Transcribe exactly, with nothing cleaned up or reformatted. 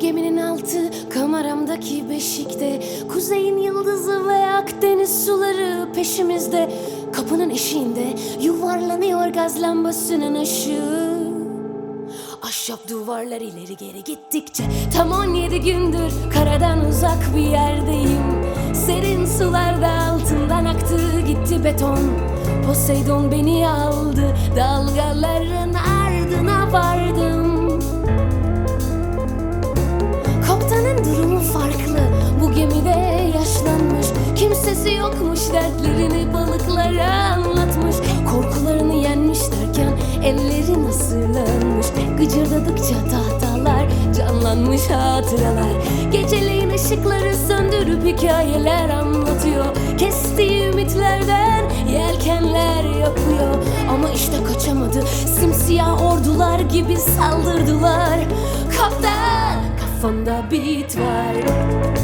geminin altı kameramdaki beşikte, kuzeyin yıldızı ve Akdeniz suları peşimizde. Kapının eşiğinde yuvarlanıyor gaz lambasının ışığı. Ahşap duvarlar ileri geri gittikçe tam on yedi gündür karadan uzak bir yerdeyim. Serin sularda altından aktı gitti beton. Poseidon beni aldı, dalgaların ardına vardım. Kaptanın durumu farklı, bu gemide yaşlanmış. Kimsesi yokmuş, dertlerini balıklara anlatmış. Korkularını yenmiş derken elleri nasırlanmış. Gıcırdadıkça tahtalar, canlanmış hatıralar. Geceleyin ışıkları söndürüp hikayeler anlatıyor. Kestiği ümitlerden yelkenler yapıyor. Ama işte kaçamadı, simsiyah ordular gibi saldırdılar. Kaptan, kafamda bit var.